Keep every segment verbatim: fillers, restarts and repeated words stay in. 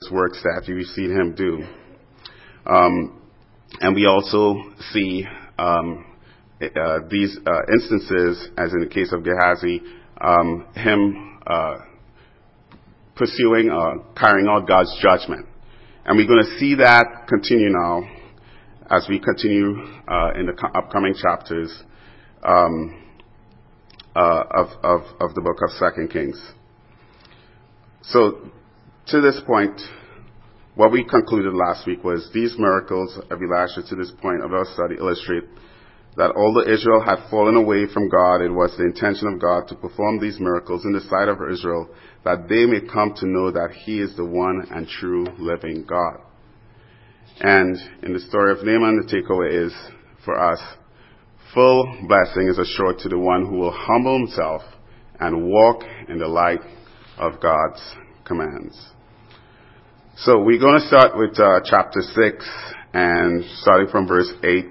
works that we've seen him do. Um, and we also see um, uh, these uh, instances, as in the case of Gehazi, um, him uh, pursuing, uh, carrying out God's judgment. And we're going to see that continue now as we continue uh, in the co- upcoming chapters um, uh, of, of, of the book of Second Kings. So, to this point, what we concluded last week was these miracles of Elisha to this point of our study illustrate that although Israel had fallen away from God, it was the intention of God to perform these miracles in the sight of Israel, that they may come to know that he is the one and true living God. And in the story of Naaman, the takeaway is, for us, full blessing is assured to the one who will humble himself and walk in the light of God's commands. So we're going to start with uh, chapter six, and starting from verse eight.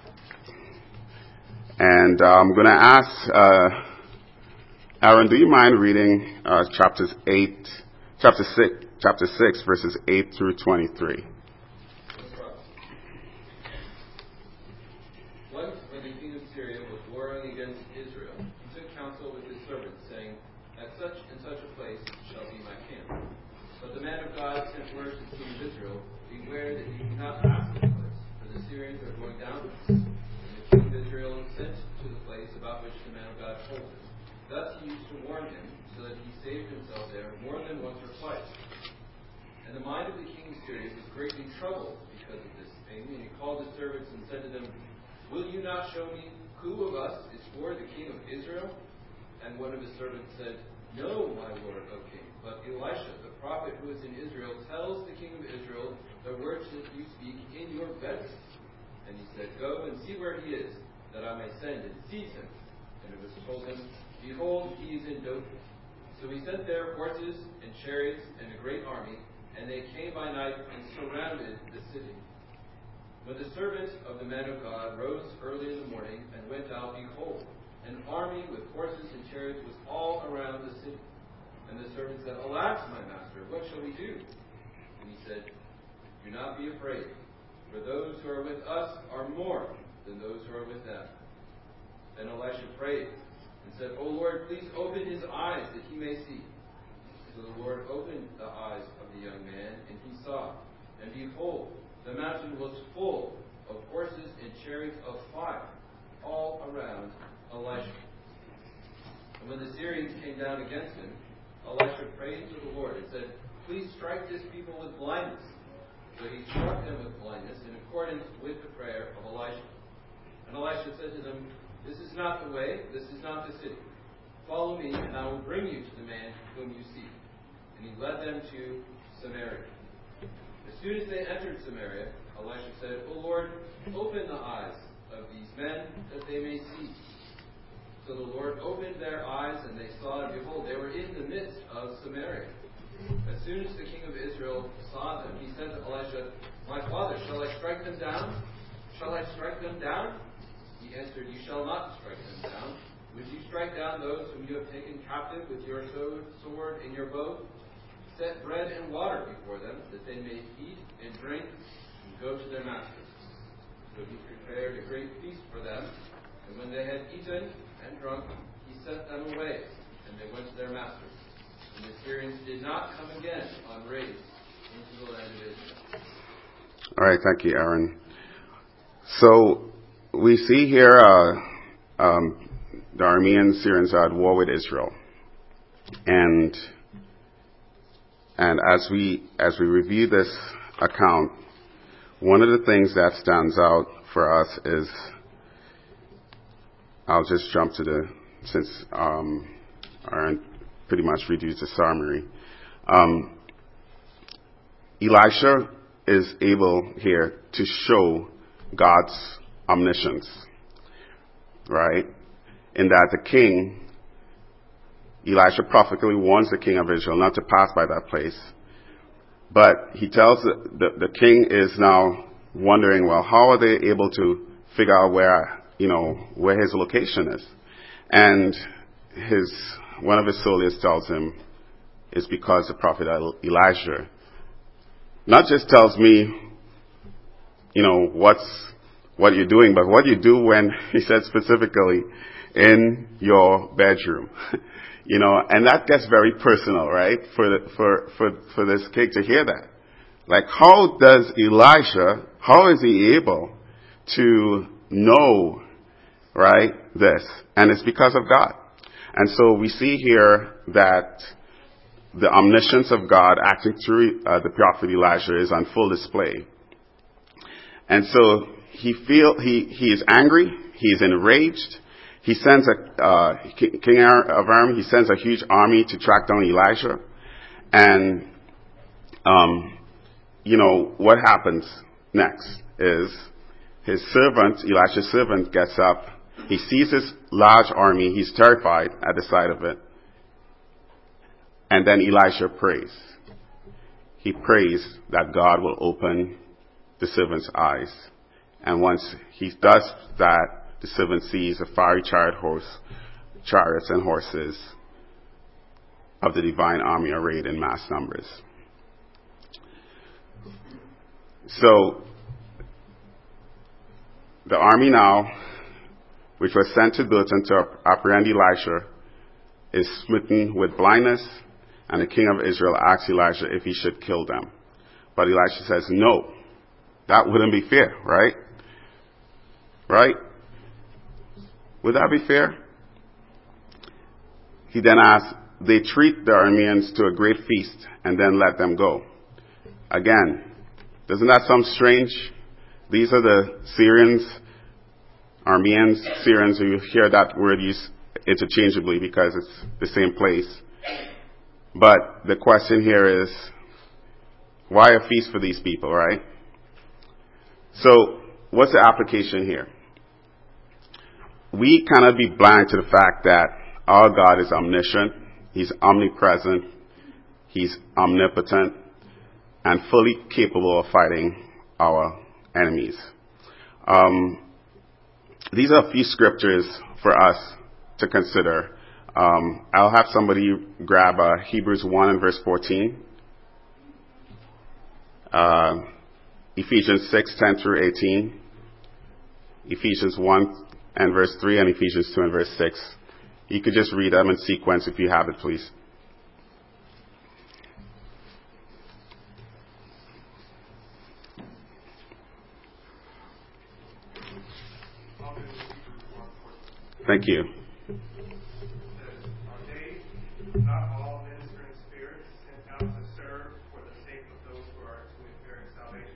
And uh, I'm going to ask uh, Aaron, do you mind reading uh, chapters eight, chapter six, chapter six, verses eight through twenty-three? Once, when the king of Syria was warring against Israel, he took counsel with his servants, saying, "At such and such a place shall be my camp." But the man of God sent word to the king of Israel, "Beware that you do not pass this place, for the Syrians are going down with us." And the king of Israel sent to the place about which the man of God told him. Thus he used to warn him, so that he saved himself there more than once or twice. And the mind of the king of Syria was greatly troubled because of this thing, and he called his servants and said to them, "Will you not show me who of us is for the king of Israel?" And one of his servants said, "No, my lord, O king, but Elisha, the prophet who is in Israel, tells the king of Israel the words that you speak in your bedroom." And he said, "Go and see where he is, that I may send and seize him." And it was told him, "Behold, he is in Dothan." So he sent there horses and chariots and a great army, and they came by night and surrounded the city. When the servant of the man of God rose early in the morning and went out, behold, an army with horses and chariots was all around the city. And the servant said, "Alas, my master, what shall we do?" And he said, "Do not be afraid, for those who are with us are more than those who are with them." Then Elisha prayed and said, "O Lord, please open his eyes that he may see." So the Lord opened the eyes of the young man, and he saw. And behold, the mountain was full of horses and chariots of fire all around Elisha. And when the Syrians came down against him, Elisha prayed to the Lord and said, "Please strike this people with blindness." So he struck them with blindness in accordance with the prayer of Elisha. And Elisha said to them, "This is not the way, this is not the city. Follow me, and I will bring you to the man whom you seek." And he led them to Samaria. As soon as they entered Samaria, Elisha said, "O Lord, open the eyes of these men, that they may see." So the Lord opened their eyes, and they saw, and behold, they were in the midst of Samaria. As soon as the king of Israel saw them, he said to Elisha, "My father, shall I strike them down? Shall I strike them down?" He answered, "You shall not strike them down. Would you strike down those whom you have taken captive with your sword and your bow? Set bread and water before them, that they may eat and drink and go to their masters." So he prepared a great feast for them, and when they had eaten and drunk, he sent them away, and they went to their masters. And the Syrians did not come again on raids into the land of Israel. All right, thank you, Aaron. So we see here uh, um, the Aramean Syrians are at war with Israel, and and as we as we review this account, one of the things that stands out for us is, I'll just jump to the, since um, Aaron pretty much reduced the summary. Um, Elisha is able here to show God's omniscience, right? In that the king, Elisha prophetically warns the king of Israel not to pass by that place. But he tells the, the, the king is now wondering, well, how are they able to figure out where, you know, where his location is? And his, one of his soldiers tells him it's because the prophet Elijah not just tells me, you know, what's, what you're doing, but what you do when, he said specifically, in your bedroom. You know, and that gets very personal, right? For, the, for, for, for this kid to hear that. Like, how does Elisha, how is he able to know, right, this? And it's because of God. And so we see here that the omniscience of God acting through uh, the prophet Elijah is on full display. And so he feel he he is angry, he is enraged. He sends a uh, King of Aram. He sends a huge army to track down Elijah, and um, you know what happens next is his servant, Elisha's servant, gets up. He sees this large army. He's terrified at the sight of it, and then Elisha prays. He prays that God will open the servant's eyes, and once he does that, the servant sees a fiery chariot horse, chariots and horses of the divine army arrayed in mass numbers. So, the army now, which was sent to Dothan to apprehend Elisha, is smitten with blindness, and the king of Israel asks Elisha if he should kill them. But Elisha says, no, that wouldn't be fair, right? Right? Would that be fair? He then asks, they treat the Arameans to a great feast and then let them go. Again, doesn't that sound strange? These are the Syrians, Arameans, Syrians, you hear that word used interchangeably because it's the same place. But the question here is, why a feast for these people, right? So, what's the application here? We cannot be blind to the fact that our God is omniscient, He's omnipresent, He's omnipotent, and fully capable of fighting our enemies. Um, these are a few scriptures for us to consider. Um, I'll have somebody grab uh, Hebrews one and verse fourteen, uh, Ephesians six, ten through eighteen, Ephesians one and verse three, and Ephesians two and verse six. You could just read them in sequence if you have it, please. Thank you. Not all ministering spirits sent out to serve for the sake of those who are to inherit salvation.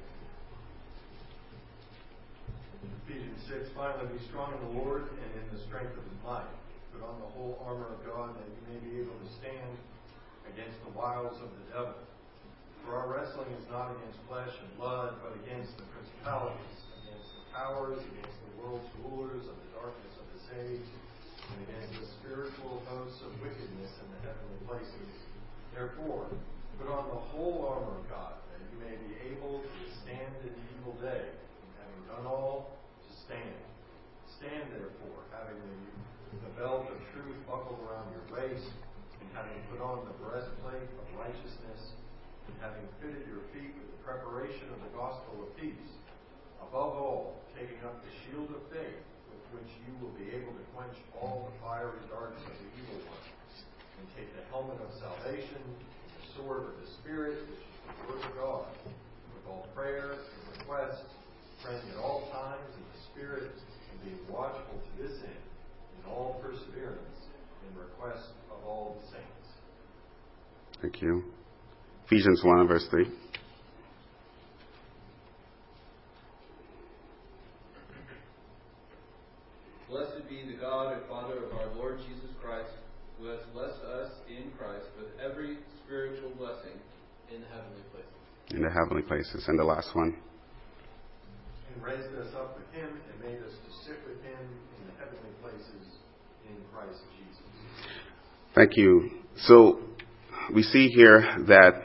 Ephesians six, finally be strong in the Lord and in the strength of His might. Put on the whole armor of God that you may be able to stand against the wiles of the devil. For our wrestling is not against flesh and blood, but against the principalities, against the powers, against the world's rulers of the darkness of this age, and against the spiritual hosts of wickedness in the heavenly places. Therefore, put on the whole armor of God, that you may be able to stand in the evil day, and having done all, to stand. Stand therefore, having the, the belt of truth buckled around your waist, and having put on the breastplate of righteousness, and having fitted your feet with the preparation of the gospel of peace. Above all, taking up the shield of faith, with which you will be able to quench all the fiery darts of the evil one, and take the helmet of salvation, and the sword of the Spirit, which is the word of God, with all prayer and request, praying at all times in the Spirit, and being watchful to this end, in all perseverance, in request of all the saints. Thank you. Ephesians one and verse three. Blessed be the God and Father of our Lord Jesus Christ, who has blessed us in Christ with every spiritual blessing in the heavenly places. In the heavenly places. And the last one. And raised us up with Him and made us to sit with Him in the heavenly places in Christ Jesus. Thank you. So we see here that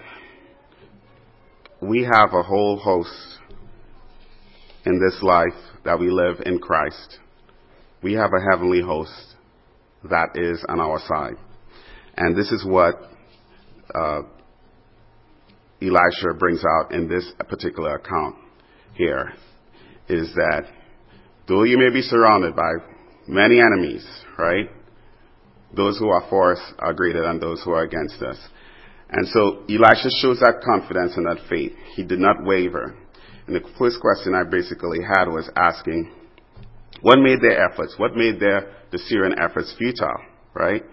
we have a whole host in this life that we live in Christ. We have a heavenly host that is on our side. And this is what uh, Elisha brings out in this particular account here is that though you may be surrounded by many enemies, right, those who are for us are greater than those who are against us. And so Elisha shows that confidence and that faith. He did not waver. And the first question I basically had was asking, what made their efforts, what made their the Syrian efforts futile, right?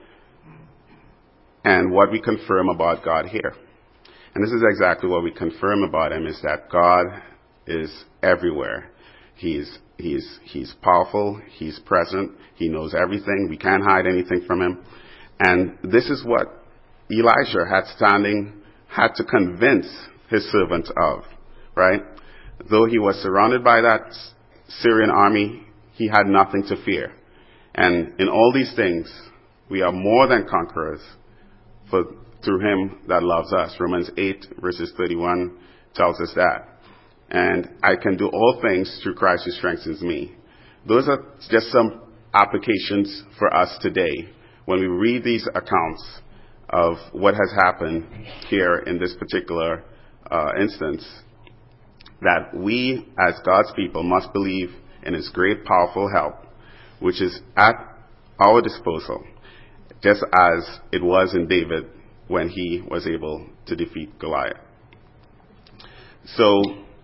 And what we confirm about God here. And this is exactly what we confirm about him, is that God is everywhere. He's, he's, he's powerful. He's present. He knows everything. We can't hide anything from him. And this is what Elisha had standing, had to convince his servant of, right? Though he was surrounded by that Syrian army, he had nothing to fear. And in all these things, we are more than conquerors for through him that loves us. Romans eight verses thirty-one tells us that. And I can do all things through Christ who strengthens me. Those are just some applications for us today when we read these accounts of what has happened here in this particular uh, instance, that we as God's people must believe in his great powerful help, which is at our disposal, just as it was in David when he was able to defeat Goliath. So,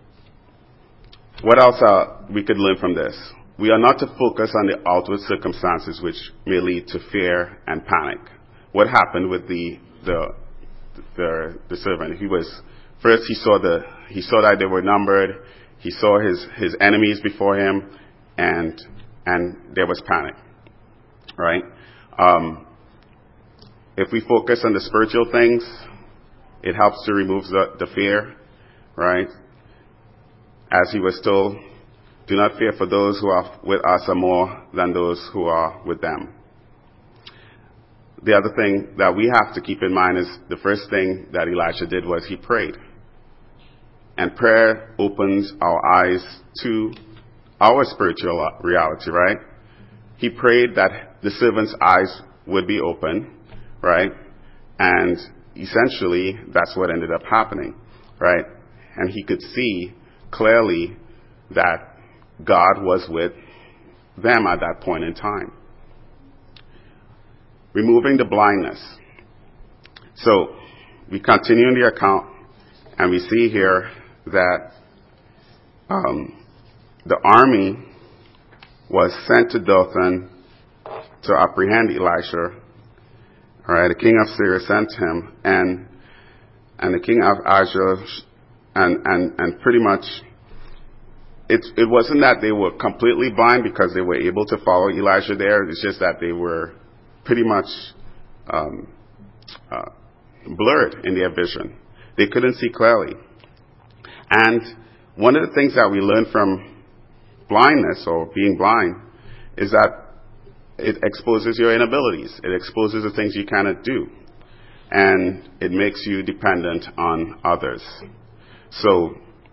what else uh, we could learn from this? We are not to focus on the outward circumstances which may lead to fear and panic. What happened with the the the, the servant? He was first he saw the he saw that they were numbered. He saw his his enemies before him, and and there was panic. Right? Um, if we focus on the spiritual things, it helps to remove the, the fear. Right? As he was told, do not fear, for those who are with us are more than those who are with them. The other thing that we have to keep in mind is the first thing that Elisha did was he prayed. And prayer opens our eyes to our spiritual reality, right? He prayed that the servant's eyes would be open, right? And essentially, that's what ended up happening, right? And he could see clearly that God was with them at that point in time. Removing the blindness. So, we continue in the account, and we see here that um, the army was sent to Dothan to apprehend Elisha. All right, the king of Syria sent him, and and the king of Ashur, and and and pretty much, it it wasn't that they were completely blind because they were able to follow Elisha there. It's just that they were pretty much um, uh, blurred in their vision. They couldn't see clearly. And one of the things that we learn from blindness or being blind is that it exposes your inabilities. It exposes the things you cannot do. And it makes you dependent on others. So,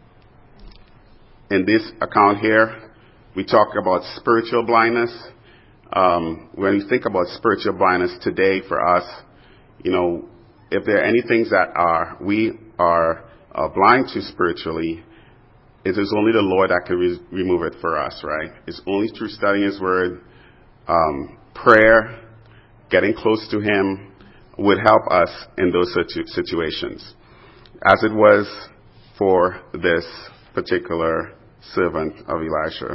in this account here, we talk about spiritual blindness. Um, when you think about spiritual blindness today for us, you know, if there are any things that are we are uh, blind to spiritually, it is only the Lord that can re- remove it for us, right? It's only through studying his word, um, prayer, getting close to him would help us in those situ- situations. As it was for this particular servant of Elisha.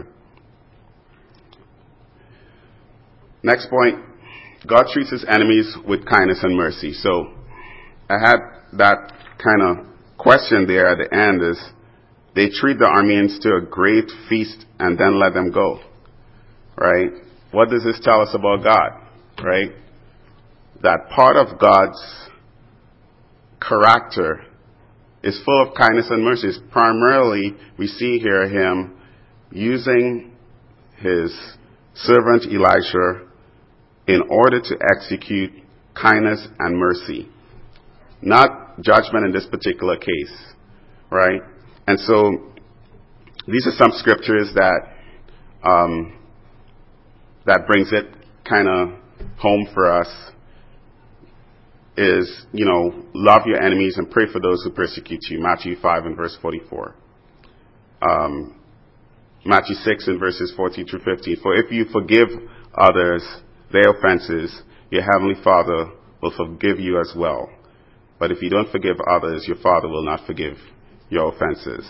Next point, God treats his enemies with kindness and mercy. So I had that kind of question there at the end is, they treat the Arameans to a great feast and then let them go. Right? What does this tell us about God? Right? That part of God's character is full of kindness and mercy. Primarily, we see here him using his servant Elisha in order to execute kindness and mercy. Not judgment in this particular case. Right? And so, these are some scriptures that um, that brings it kind of home for us. is, you know, love your enemies and pray for those who persecute you. Matthew five and verse forty-four. Um, Matthew six and verses fourteen through fifteen. For if you forgive others their offenses, your heavenly Father will forgive you as well. But if you don't forgive others, your Father will not forgive your offenses.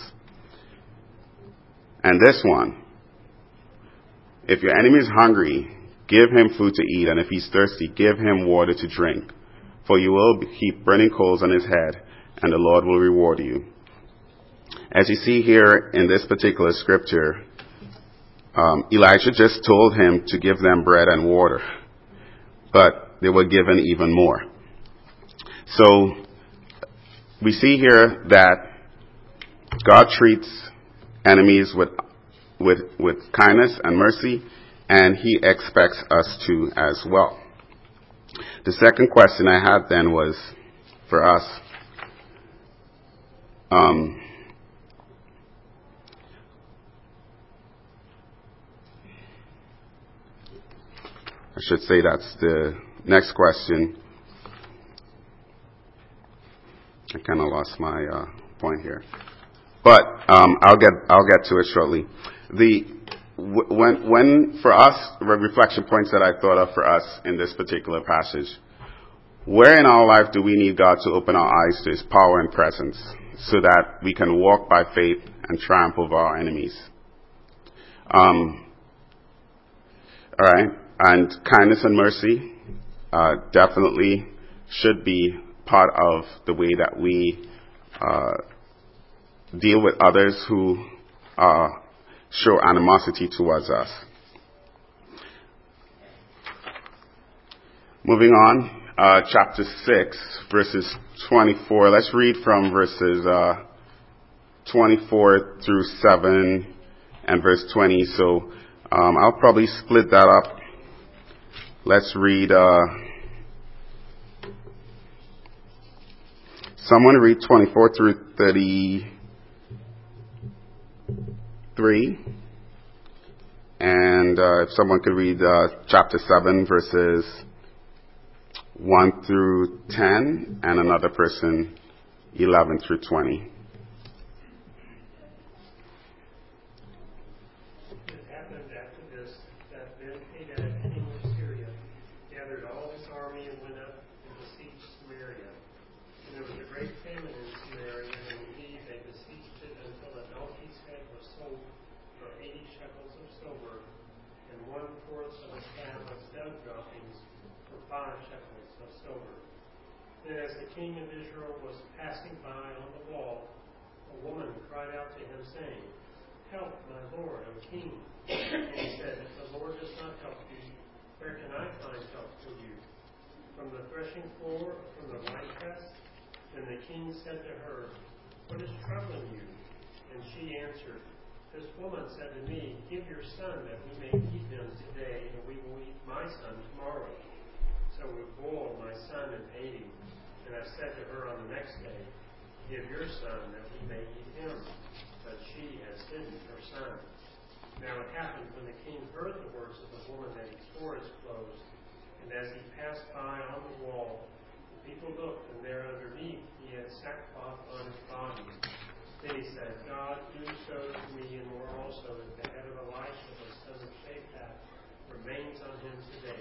And this one, if your enemy is hungry, give him food to eat, and if he's thirsty, give him water to drink. For you will heap burning coals on his head, and the Lord will reward you. As you see here in this particular scripture, um, Elijah just told him to give them bread and water, but they were given even more. So we see here that God treats enemies with with with kindness and mercy, and he expects us to as well. The second question I had then was for us. Um, I should say that's the next question. I kind of lost my uh, point here, but um, I'll get I'll get to it shortly. The w- when when for us the reflection points that I thought of for us in this particular passage, where in our life do we need God to open our eyes to His power and presence, so that we can walk by faith and triumph over our enemies? Um, all right, and kindness and mercy uh, definitely should be part of the way that we uh, deal with others who uh, show animosity towards us. Moving on, uh, chapter six, verses twenty-four. Let's read from verses uh, twenty-four through seven and verse twenty. So um, I'll probably split that up. Let's read... Uh, Someone read twenty-four through thirty-three, and uh, if someone could read uh, chapter seven, verses one through ten, and another person eleven through twenty. It happened after this that Ben-Hadad, king of Syria, gathered all his army and went up and besieged Samaria. There was a great famine in Samaria, and indeed they besieged it until a donkey's head was sold for eighty shekels of silver, and one fourth of a cab of stud droppings for five shekels of silver. Then as the king of Israel was passing by on the wall, a woman cried out to him, saying, "Help, my lord, O king." And he said, "If the Lord does not help you, where can I find help for you? From the threshing floor or from the winepress?" Then the king said to her, "What is troubling you?" And she answered, "This woman said to me, 'Give your son that we may eat him today, and we will eat my son tomorrow.' So we boiled my son and ate him. And I said to her on the next day, 'Give your son that we may eat him.' But she has hidden her son." Now it happened when the king heard the words of the woman that he tore his clothes, and as he passed by on the wall, people looked, and there underneath he had sackcloth on his body. Then he said, "God, do so to me, and more also, that the head of Elisha, the son of Shaphat, remains on him today."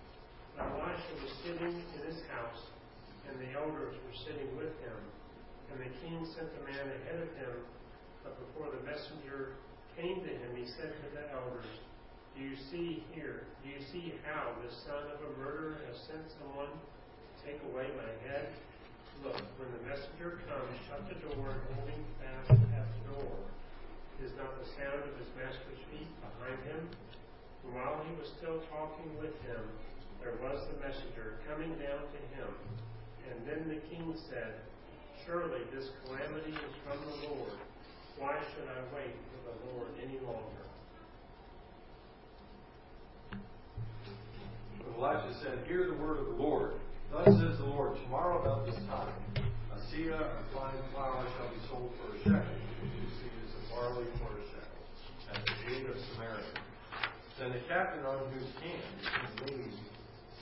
But Elisha was sitting in his house, and the elders were sitting with him. And the king sent a man ahead of him, but before the messenger came to him, he said to the elders, "Do you see here, do you see how the son of a murderer has sent someone take away my head? Look, when the messenger comes, shut the door and hold him fast at the door. Is not the sound of his master's feet behind him?" And while he was still talking with him, there was the messenger coming down to him. And then the king said, "Surely this calamity is from the Lord. Why should I wait for the Lord any longer?" But Elisha said, "Hear the word of the Lord. Thus says the Lord, tomorrow about this time, a seah of fine flour shall be sold for a shekel, two seahs of barley for a shekel, at the gate of Samaria." Then the captain on whose hand the king leaned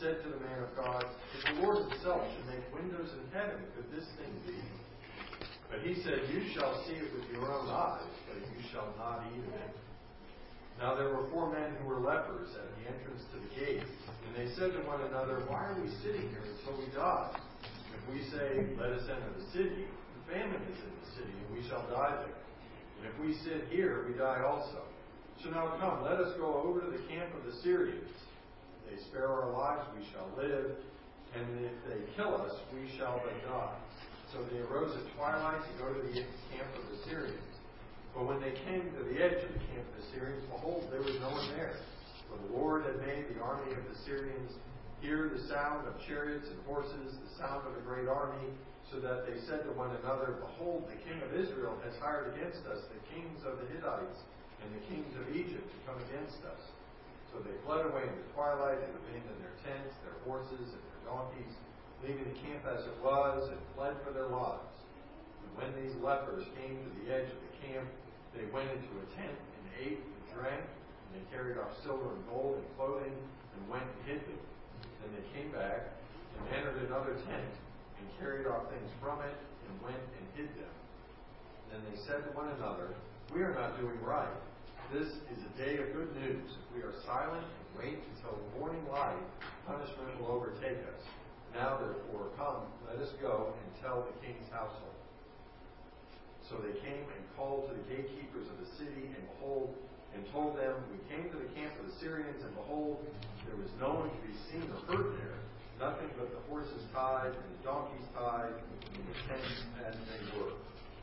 said to the man of God, if the Lord himself should make windows in heaven, could this thing be? But he said, you shall see it with your own eyes, but you shall not eat of it. Now there were four men who were lepers at the entrance to the gate, and they said to one another, why are we sitting here until we die? If we say, let us enter the city, the famine is in the city, and we shall die there. And if we sit here, we die also. So now come, let us go over to the camp of the Syrians. If they spare our lives, we shall live, and if they kill us, we shall but die. So they arose at twilight to go to the camp of the Syrians. But when they came to the edge of the camp of the Syrians, behold, there was no one there. For the Lord had made the army of the Syrians hear the sound of chariots and horses, the sound of a great army, so that they said to one another, behold, the king of Israel has hired against us the kings of the Hittites and the kings of Egypt to come against us. So they fled away in the twilight and abandoned their tents, their horses, and their donkeys, leaving the camp as it was, and fled for their lives. And when these lepers came to the edge of the camp, they went into a tent and ate and drank, and they carried off silver and gold and clothing, and went and hid them. Then they came back and entered another tent, and carried off things from it, and went and hid them. Then they said to one another, we are not doing right. This is a day of good news. If we are silent and wait until morning light, punishment will overtake us. Now therefore, come, let us go and tell the king's household. So they came and called to the gatekeepers of the city, and behold, and told them, we came to the camp of the Syrians, and behold, there was no one to be seen or heard there, nothing but the horses tied and the donkeys tied, and the tents as they were.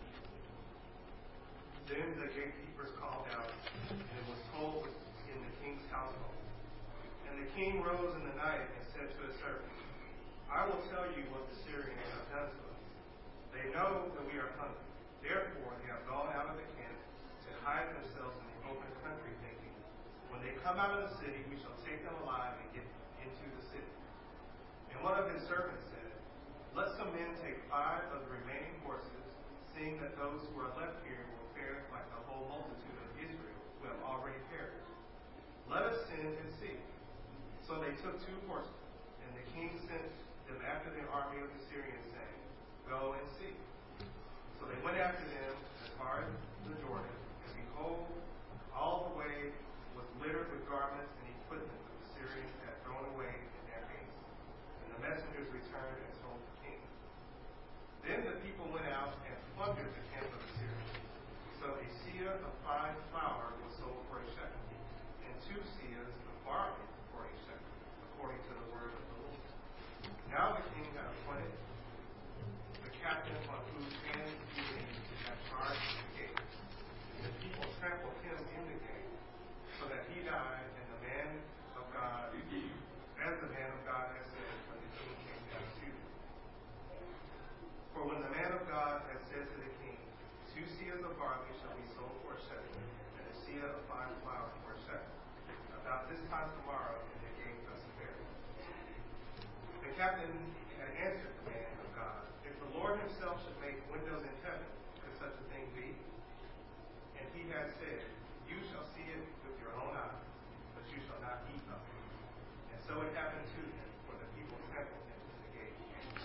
Then the gatekeepers called out, and it was told in the king's household. And the king rose in the night and said to his servants, I will tell you what the Syrians have done to us. They know that we are hungry. Therefore, they have gone out of the camp to hide themselves in the open country, thinking, when they come out of the city, we shall take them alive and get into the city. And one of his servants said, let some men take five of the remaining horses, seeing that those who are left here will fare like the whole multitude of Israel who have already perished. Let us send and see. So they took two horses, and the king sent them after the army of the Syrians, saying, go and see. So they went after them as far as the Jordan, and behold, all the way was littered with garments and equipment that the Syrians had thrown away in their haste. And the messengers returned and told the king. Then the people went out and plundered the camp of the Syrians. So a seah of fine flour was sold for a shekel, and two seahs of barley for a shekel, according to the word of the Lord. Now the king had appointed the captain on whose hands he had charge of the gate. And the people trampled him in the gate, so that he died, and the man of God, as the man of God had said when the king came down to him. For when the man of God had said to the king, two seahs of barley shall be sold for a shekel, and a seah of fine flour for a shekel, about this time tomorrow in the gate of Samaria. The captain had answered the man of God, if the Lord himself should make windows in heaven, could such a thing be? And he had said, you shall see it with your own eyes, but you shall not eat of it. And so it happened to him, for the people trampled him in the gate.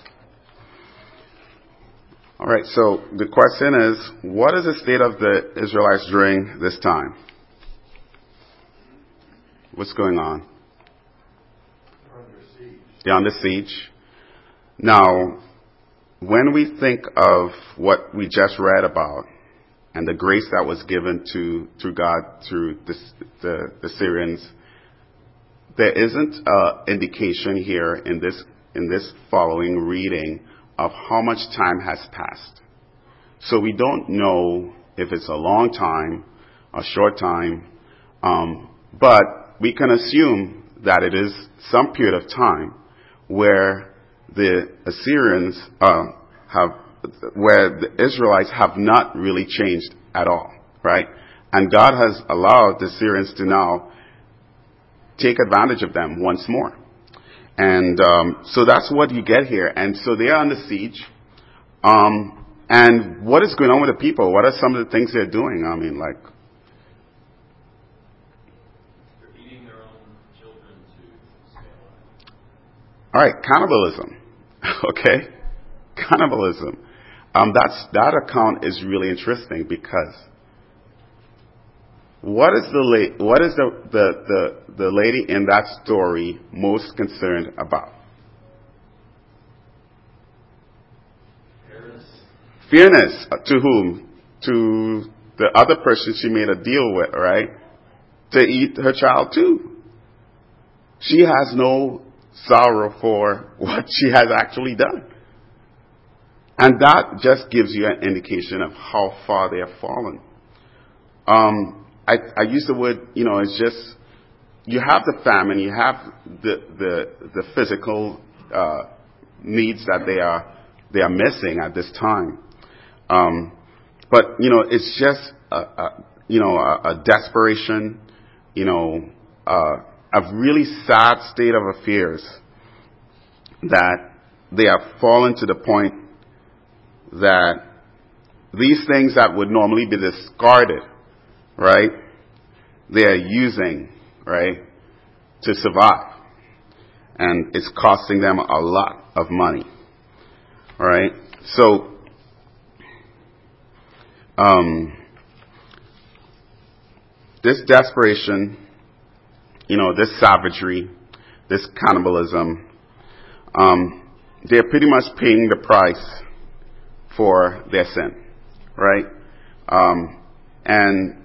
All right, so the question is, what is the state of the Israelites during this time? What's going on? They're under siege. They're under siege. Now, when we think of what we just read about and the grace that was given to through God through the, the, the Syrians, there isn't an indication here in this in this following reading of how much time has passed. So we don't know if it's a long time, a short time, um, but we can assume that it is some period of time where the Assyrians uh, have, where the Israelites have not really changed at all, right? And God has allowed the Assyrians to now take advantage of them once more. And um, so that's what you get here. And so they are under siege. Um, and what is going on with the people? What are some of the things they're doing? I mean, like... They're eating their own children to stay alive. All right, cannibalism. Okay, cannibalism. Um, that's that account is really interesting because what is the la- what is the, the the the lady in that story most concerned about? Fairness. Fairness. To whom? To the other person she made a deal with, right? To eat her child too. She has no sorrow for what she has actually done. And that just gives you an indication of how far they have fallen. Um, I, I use the word, you know, it's just, you have the famine, you have the, the, the physical, uh, needs that they are, they are missing at this time. Um, but, you know, it's just, a, a, you know, a, a desperation, you know, uh, a really sad state of affairs that they have fallen to the point that these things that would normally be discarded, right, they are using, right, to survive. And it's costing them a lot of money, right? So, um, this desperation, you know, this savagery, this cannibalism, um, they're pretty much paying the price for their sin, right? Um, and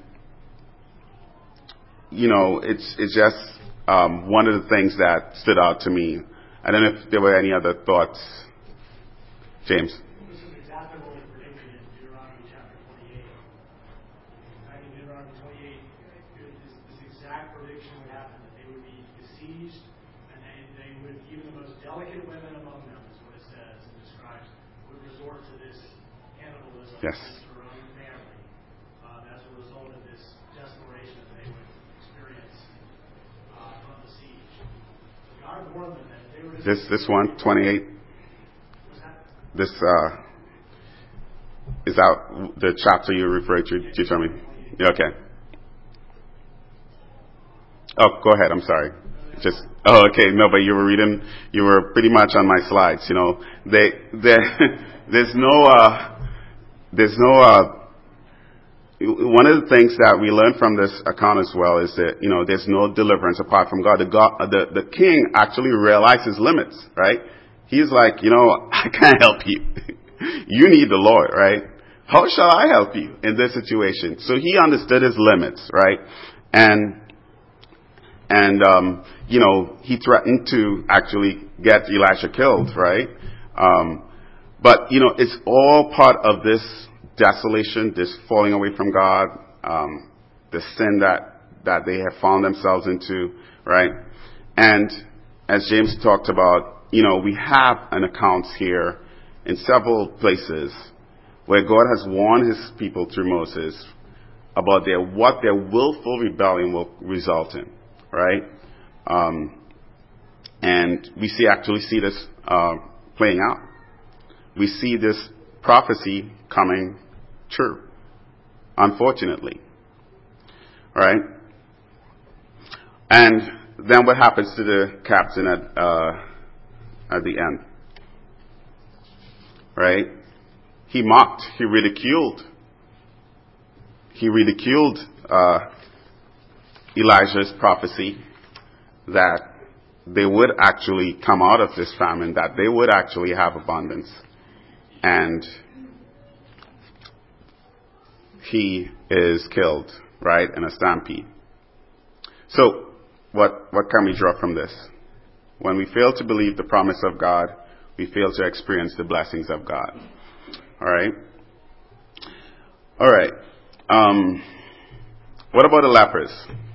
you know, it's it's just um, one of the things that stood out to me. I don't know if there were any other thoughts, James. This is exactly what was predicted in Deuteronomy chapter twenty-eight. Back in Deuteronomy twenty-eight, this, this exact prediction would happen, that they would be besieged, and they, they would, even the most delicate women among them, is what it says and describes, would resort to this cannibalism Yes. against their own family um, as a result of this desperation that they would experience uh, from the siege. So God warned them that if they were to This this one, twenty-eight. This uh, is that the chapter you referred to, Deuteronomy? Okay. Oh, go ahead. I'm sorry. Just oh, okay. No, but you were reading. You were pretty much on my slides. You know, they, they there's no uh, there's no uh, one of the things that we learn from this account as well is that, you know, there's no deliverance apart from God. The God, the, the king actually realized his limits, right? He's like, you know, I can't help you. You need the Lord, right? How shall I help you in this situation? So he understood his limits, right? And, and, um, you know, he threatened to actually get Elisha killed, right? Um, but, you know, it's all part of this desolation, this falling away from God, um, the sin that, that they have found themselves into, right? And as James talked about, you know, we have an account here in several places where God has warned his people through Moses about their, what their willful rebellion will result in, right? Um, and we see, actually see this, uh, playing out. We see this prophecy coming true, unfortunately. All right? And then what happens to the captain at uh, at the end? Right? He mocked. He ridiculed. He ridiculed uh, Elijah's prophecy that they would actually come out of this famine, that they would actually have abundance. And he is killed, right, in a stampede. So, what, what can we draw from this? When we fail to believe the promise of God, we fail to experience the blessings of God. All right? All right. Um, what about the lepers?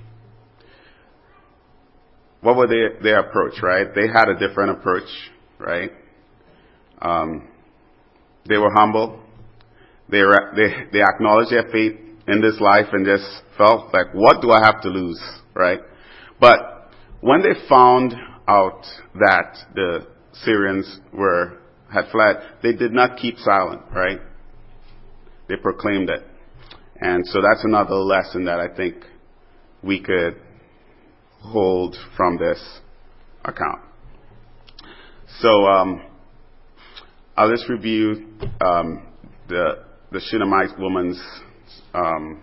What was their, their approach, right? They had a different approach, right? Um, they were humble. They, they, they acknowledged their fate in this life and just felt like, what do I have to lose, right? But when they found out that the Syrians were, had fled, they did not keep silent, right? They proclaimed it. And so that's another lesson that I think we could hold from this account. So um, I'll just review um, the the Shunammite woman's um,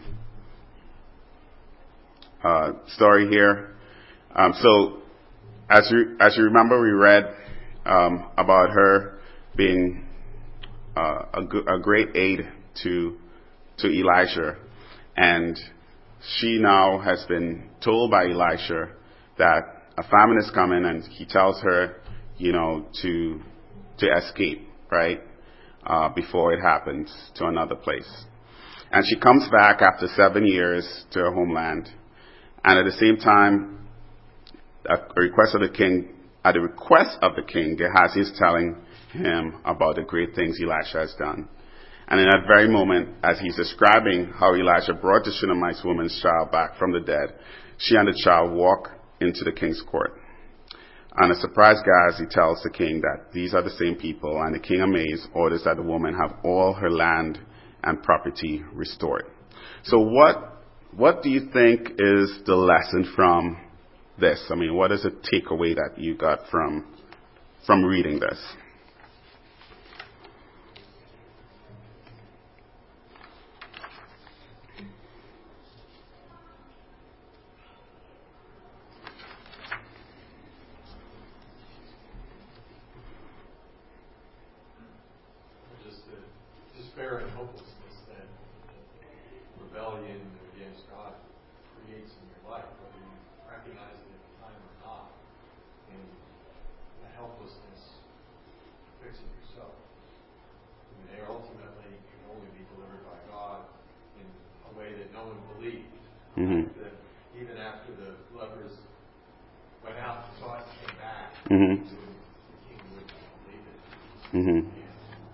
uh, story here. Um, so as you as you remember, we read um, about her being uh, a, g- a great aid to to Elisha, and she now has been told by Elisha that a famine is coming, and he tells her, you know, to to escape, right, uh, before it happens to another place. And she comes back after seven years to her homeland, and at the same time, at the request of the king, at the request of the king, Gehazi is telling him about the great things Elisha has done. And in that very moment, as he's describing how Elisha brought the Shunammite woman's child back from the dead, she and the child walk into the king's court. And a surprise Gehazi tells the king that these are the same people, and the king, amazed, orders that the woman have all her land and property restored. So what what do you think is the lesson from this? I mean, what is the takeaway that you got from from reading this? Just the despair and hopelessness that rebellion against God creates in your life, whether you recognize it at the time or not, and the helplessness to fix it yourself. I mean, they ultimately can only be delivered by God in a way that no one believed. Mm-hmm. That even after the lepers went out and saw it and came back, Mm-hmm. the king wouldn't believe it. Mm-hmm. And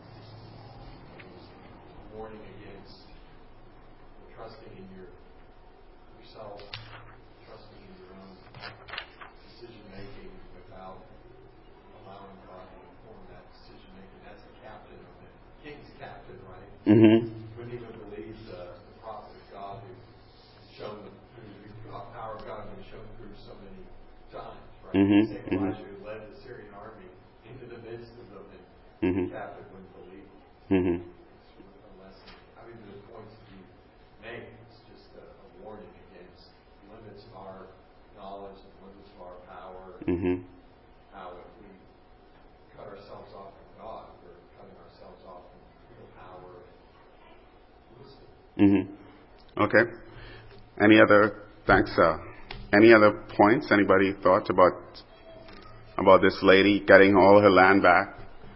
warning against trusting in your yourself, trusting in your own decision making without allowing God to inform that decision making. As the captain of the king's captain, right? Mm-hmm. Wouldn't even believe the, the prophet of God who shown the, the power of God who was shown through so many times, right? Mm-hmm. The same Elijah who led the Syrian army into the midst of them, and Mm-hmm. the captain wouldn't believe it. Mm-hmm. A lesson. I mean, the points that you make, it's just a, a warning against limits of our knowledge and limits of our power. Mm-hmm. How if we cut ourselves off from God, we're cutting ourselves off from real power and wisdom. Mm-hmm. Okay. Any other, thanks, uh, any other points? Anybody thought about, about this lady getting all her land back?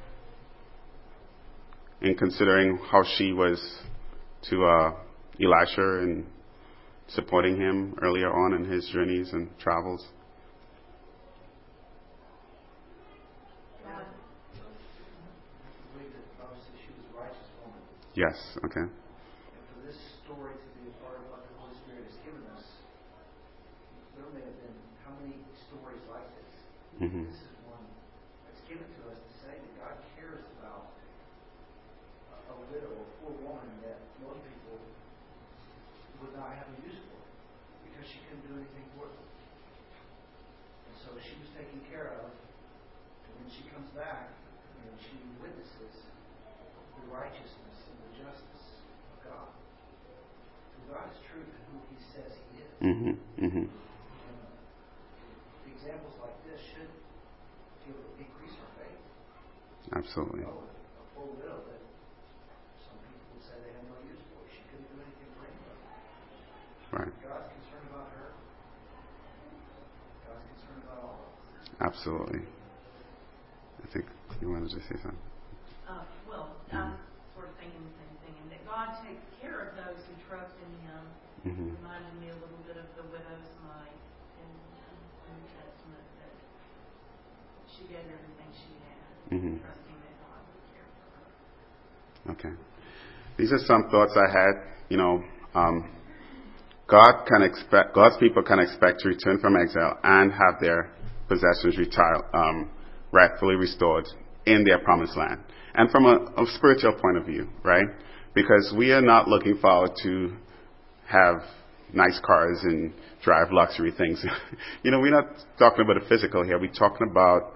In considering how she was to uh, Elisha and supporting him earlier on in his journeys and travels. I believe that obviously she was a righteous woman. Yes, okay. And for this story to be a part of what the Holy Spirit has given us, there may have been how many stories like this? Mm-hmm. This is one that's given to us to say that God cares about a widow, a poor woman that most people would not have a use for because she couldn't do anything for them. And so she was taken care of, and when she comes back, you know, she witnesses the righteousness and the justice of God. So God is true to who He says He is. Mm-hmm. Mm-hmm. And examples like this should give, increase our faith. Absolutely. Oh, a poor widow that some people would say they had no use for. She couldn't do anything for anybody. Right. God's concerned about her. God's concerned about all of us. Absolutely. I think you wanted to say something. Uh, well, I'm sort of thinking the same thing, and that God takes care of those who trust in Him. Mm-hmm. Reminded me a little bit of the widow's mite in um, the New Testament, that she gave everything she had, Mm-hmm. trusting that God would care for her. Okay. These are some thoughts I had. You know, um, God can expect God's people can expect to return from exile and have their possessions retired, um, rightfully restored in their promised land. And from a, a spiritual point of view, right? Because we are not looking forward to have nice cars and drive luxury things. You know, we're not talking about the physical here. We're talking about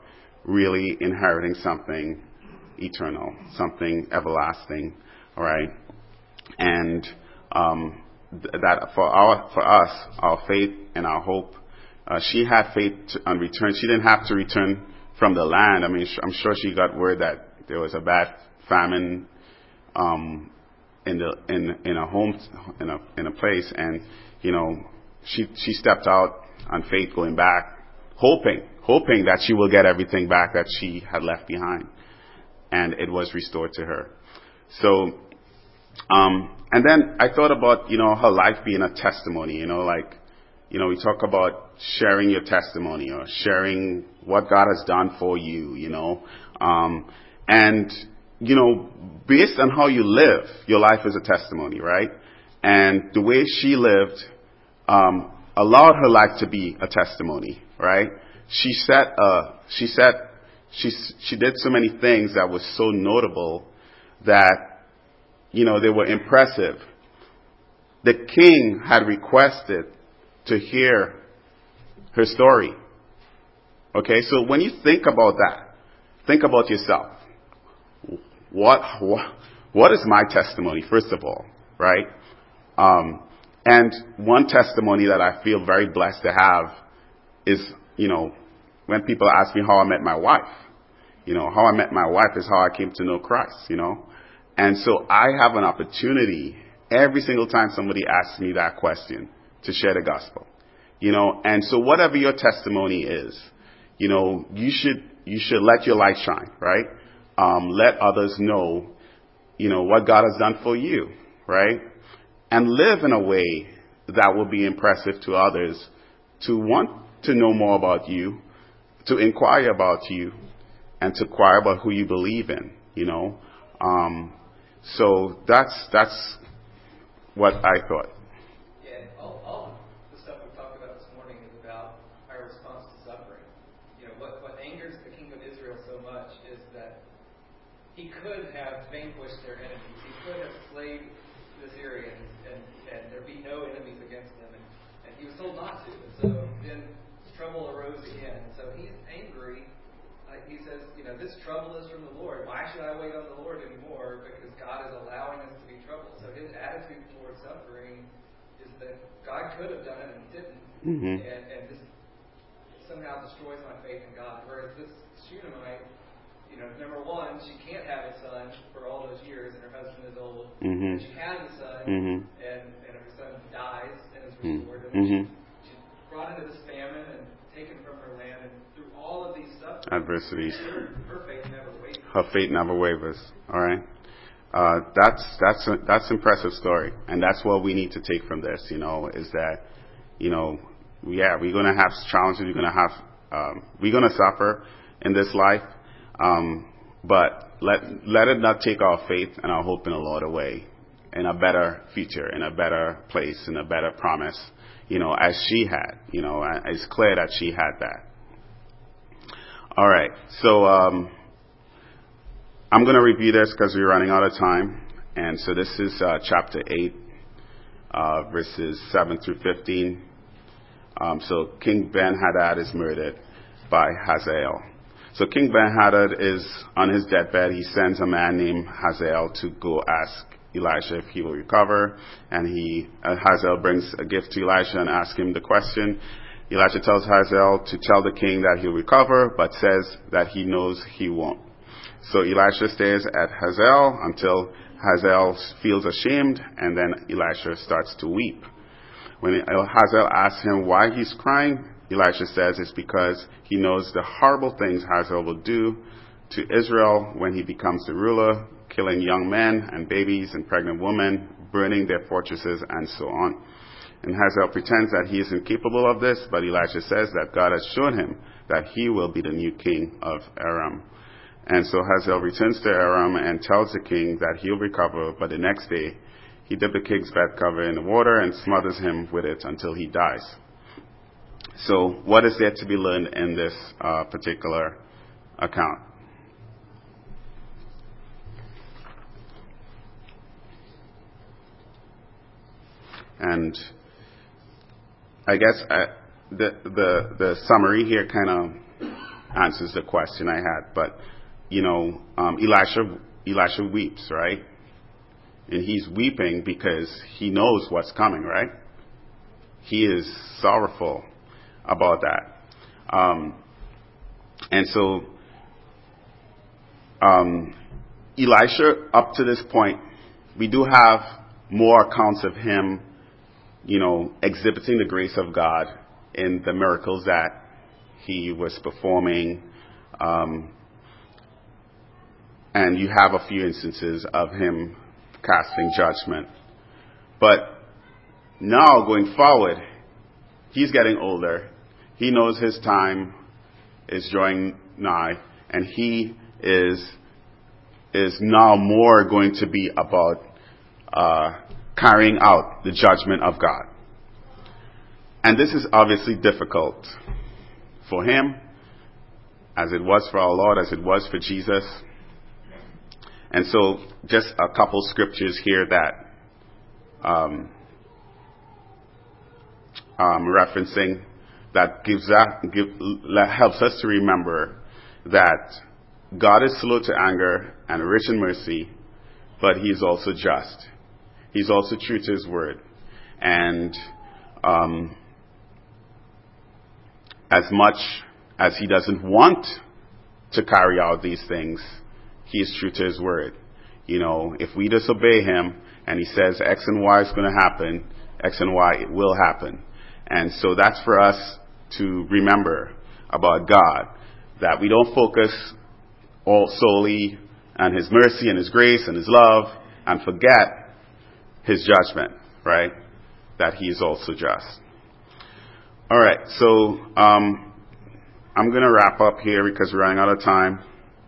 really inheriting something eternal, something everlasting, all right? And um, th- that for our for us, our faith and our hope, uh, she had faith to, on return. She didn't have to return from the land. I mean, sh- I'm sure she got word that there was a bad famine um, in the in in a home in a in a place, and you know, she she stepped out on faith, going back, hoping hoping that she will get everything back that she had left behind, and it was restored to her. So, um, and then I thought about, you know, her life being a testimony. You know, like, you know, we talk about sharing your testimony or sharing what God has done for you. You know, um, and you know, based on how you live, your life is a testimony, right? And the way she lived um, allowed her life to be a testimony, right? She set, uh, she set, she she did so many things that was so notable that, you know, they were impressive. The king had requested to hear her story. Okay, so when you think about that, think about yourself. What, what, what is my testimony, first of all, right? Um, and one testimony that I feel very blessed to have is, you know, when people ask me how I met my wife. You know, how I met my wife is how I came to know Christ, you know. And so I have an opportunity every single time somebody asks me that question to share the gospel, you know. And so whatever your testimony is, you know, you should, you should let your light shine, right? Um, let others know, you know, what God has done for you, right? And live in a way that will be impressive to others, to want to know more about you, to inquire about you, and to inquire about who you believe in, you know. Um, so that's that's what I thought. Yeah, all, all the stuff we talked about this morning is about our response to suffering. You know, what, what angers the king of Israel so much is that he could have vanquished their enemies. He could have slayed the Syrians, and, and there'd be no enemies against them. And, and he was told not to. And so then trouble arose again. And so he's angry. Uh, he says, you know, this trouble is from the Lord. Why should I wait on the Lord anymore? Because God is allowing us to be troubled. So his attitude towards suffering is that God could have done it and he didn't. Mm-hmm. And, and this somehow destroys my faith in God. Whereas this Shunammite, you know, number one, she can't have a son for all those years, and her husband is old. Mm-hmm. And she has a son, mm-hmm. and, and her son dies and is restored. Mm-hmm. And she, she's brought into this famine and taken from her land, and through all of these stuff, adversities, her, her faith never wavers. Her faith never wavers. All right, uh, that's that's a, that's an impressive story, and that's what we need to take from this. You know, is that, you know, yeah, we're going to have challenges. We're going to have um, we're going to suffer in this life. Um, but let let it not take our faith and our hope in the Lord away, in a better future, in a better place, in a better promise, you know, as she had. You know, it's clear that she had that. All right, so um, I'm going to review this because we're running out of time. And so this is uh, chapter eight, uh, verses seven through fifteen. Um, so King Ben-Hadad is murdered by Hazael. So King Ben-Hadad is on his deathbed. He sends a man named Hazael to go ask Elisha if he will recover. And he uh, Hazael brings a gift to Elisha and asks him the question. Elisha tells Hazael to tell the king that he'll recover, but says that he knows he won't. So Elisha stays at Hazael until Hazael feels ashamed, and then Elisha starts to weep. When Hazael asks him why he's crying, Elisha says it's because he knows the horrible things Hazael will do to Israel when he becomes the ruler, killing young men and babies and pregnant women, burning their fortresses, and so on. And Hazael pretends that he is incapable of this, but Elisha says that God has shown him that he will be the new king of Aram. And so Hazael returns to Aram and tells the king that he'll recover, but the next day he dips the king's bed cover in the water and smothers him with it until he dies. So what is there to be learned in this uh, particular account? And I guess I, the, the the summary here kind of answers the question I had. But, you know, um, Elisha, Elisha weeps, right? And he's weeping because he knows what's coming, right? He is sorrowful about that. Um, and so, um, Elisha, up to this point, we do have more accounts of him, you know, exhibiting the grace of God in the miracles that he was performing. Um, and you have a few instances of him casting judgment. But now, going forward, he's getting older. He knows his time is drawing nigh, and he is is now more going to be about uh, carrying out the judgment of God. And this is obviously difficult for him, as it was for our Lord, as it was for Jesus. And so, just a couple scriptures here that um, um, referencing that gives that give, helps us to remember that God is slow to anger and rich in mercy, but He is also just. He's also true to His word, and um, as much as He doesn't want to carry out these things, He is true to His word. You know, if we disobey Him and He says X and Y is going to happen, X and Y, it will happen. And so that's for us to remember about God, that we don't focus all solely on His mercy and His grace and His love and forget His judgment, right? That He is also just. All right, so um, I'm going to wrap up here because we're running out of time.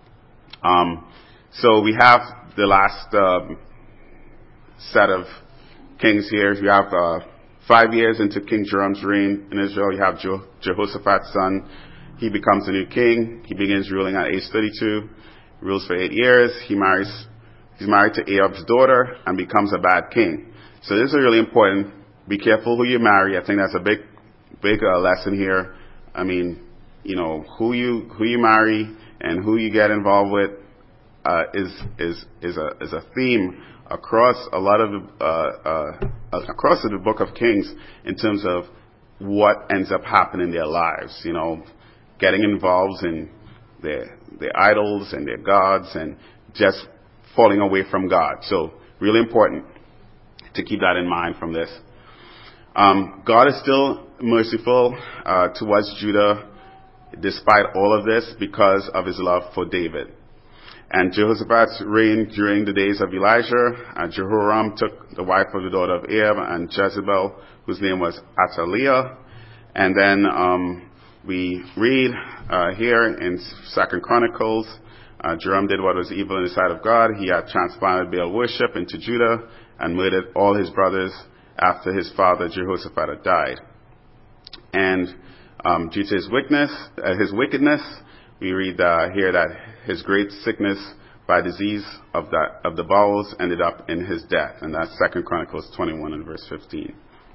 Um, so we have the last um, set of kings here. You have uh, five years into King Joram's reign in Israel. You have Je- Jehoshaphat's son. He becomes a new king. He begins ruling at age thirty-two. Rules for eight years. He marries. He's married to Ahab's daughter and becomes a bad king. So this is really important. Be careful who you marry. I think that's a big, big uh, lesson here. I mean, you know, who you who you marry and who you get involved with uh, is is is a is a theme across a lot of the, uh, uh, across the Book of Kings in terms of what ends up happening in their lives. You know, getting involved in their their idols and their gods and just falling away from God. So really important to keep that in mind from this. Um, God is still merciful uh, towards Judah despite all of this because of His love for David. And Jehoshaphat's reign during the days of Elijah, uh, Jehoram took the wife of the daughter of Ahab and Jezebel, whose name was Athaliah. And then um, we read uh, here in Second Chronicles, uh, Joram did what was evil in the sight of God. He had transplanted Baal worship into Judah and murdered all his brothers after his father Jehoshaphat had died. And um, due to his wickedness, uh, his wickedness, we read uh, here that his great sickness by disease of the of the bowels ended up in his death, and that's Second Chronicles twenty-one and verse fifteen.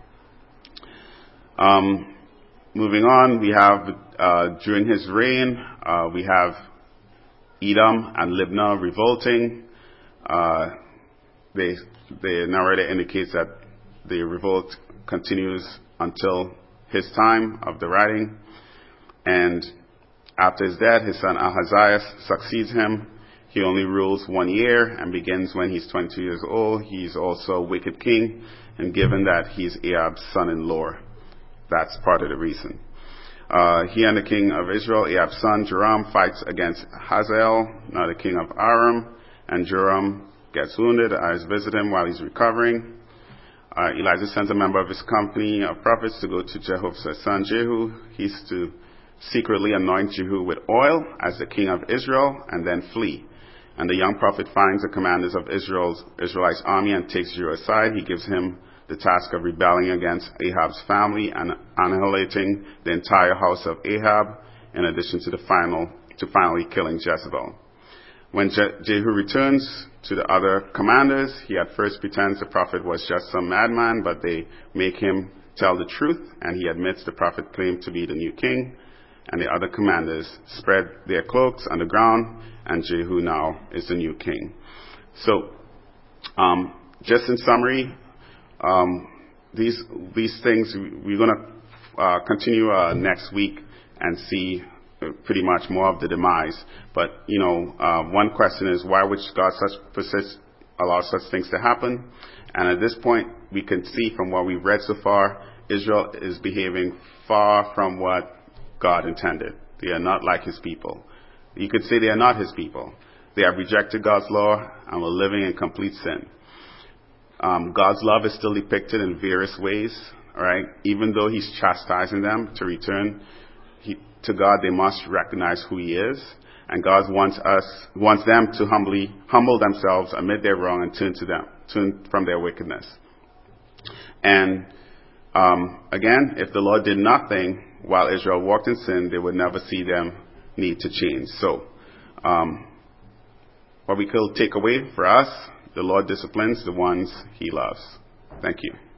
Um, moving on, we have uh, during his reign, uh, we have Edom and Libnah revolting. Uh, they the narrator indicates that the revolt continues until his time of the writing, and after his death, his son Ahaziah succeeds him. He only rules one year and begins when he's twenty-two years old. He's also a wicked king, and given that he's Ahab's son-in-law, that's part of the reason. Uh, he and the king of Israel, Ahab's son Joram, fights against Hazael, now the king of Aram, and Joram gets wounded. Eyes visit him while he's recovering. Uh, Elijah sends a member of his company of prophets to go to Jehoshaphat's son Jehu. He's to secretly anoint Jehu with oil as the king of Israel and then flee. And the young prophet finds the commanders of Israel's Israelites army and takes Jehu aside. He gives him the task of rebelling against Ahab's family and annihilating the entire house of Ahab, in addition to the final to finally killing Jezebel. When Je- Jehu returns to the other commanders, he at first pretends the prophet was just some madman, but they make him tell the truth, and he admits the prophet claimed to be the new king. and the other commanders spread their cloaks on the ground, and Jehu now is the new king. So, um, just in summary, um, these these things we're going to uh, continue uh, next week and see pretty much more of the demise. But you know, uh, one question is, why would God such persist, allow such things to happen? And at this point, we can see from what we've read so far, Israel is behaving far from what God intended. They are not like his people. You could say they are not his people. They have rejected God's law and were living in complete sin. Um, God's love is still depicted in various ways, all right? Even though he's chastising them to return he, to God, they must recognize who he is. And God wants us, wants them to humbly humble themselves, admit their wrong, and turn to them, turn from their wickedness. And um, again, if the Lord did nothing while Israel walked in sin, they would never see them need to change. So, um, what we could take away for us, the Lord disciplines the ones he loves. Thank you.